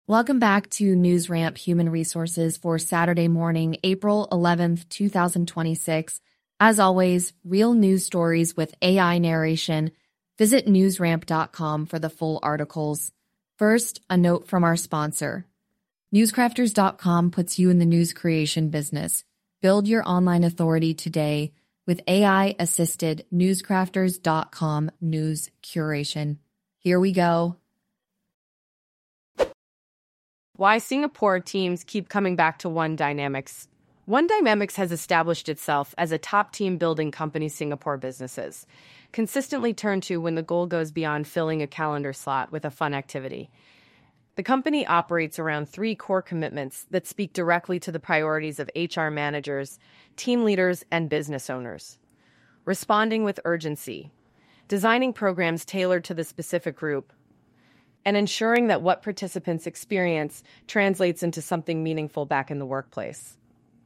Welcome back to NewsRamp Human Resources for Saturday morning, April 11th, 2026. As always, real news stories with AI narration. Visit newsramp.com for the full articles. First, a note from our sponsor. Newscrafters.com puts you in the news creation business. Build your online authority today with AI-assisted newscrafters.com news curation. Here we go. Why Singapore teams keep coming back to One Dynamics. One Dynamics has established itself as a top team-building company Singapore businesses consistently turn to when the goal goes beyond filling a calendar slot with a fun activity. The company operates around 3 core commitments that speak directly to the priorities of HR managers, team leaders, and business owners. Responding with urgency, designing programs tailored to the specific group, and ensuring that what participants experience translates into something meaningful back in the workplace.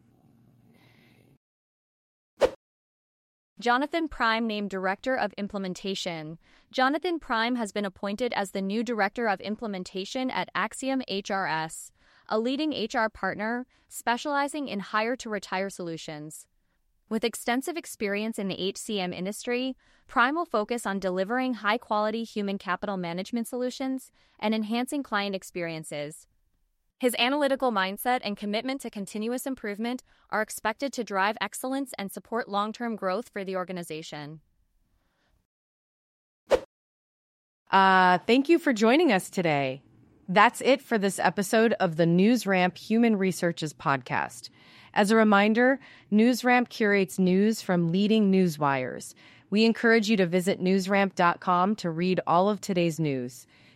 Jonathan Prime named Director of Implementation. Jonathan Prime has been appointed as the new Director of Implementation at Axiom HRS, a leading HR partner specializing in hire-to-retire solutions. With extensive experience in the HCM industry, Prime will focus on delivering high-quality human capital management solutions and enhancing client experiences. His analytical mindset and commitment to continuous improvement are expected to drive excellence and support long-term growth for the organization. Thank you for joining us today. That's it for this episode of the NewsRamp Human Researches podcast. As a reminder, NewsRamp curates news from leading news wires. We encourage you to visit newsramp.com to read all of today's news.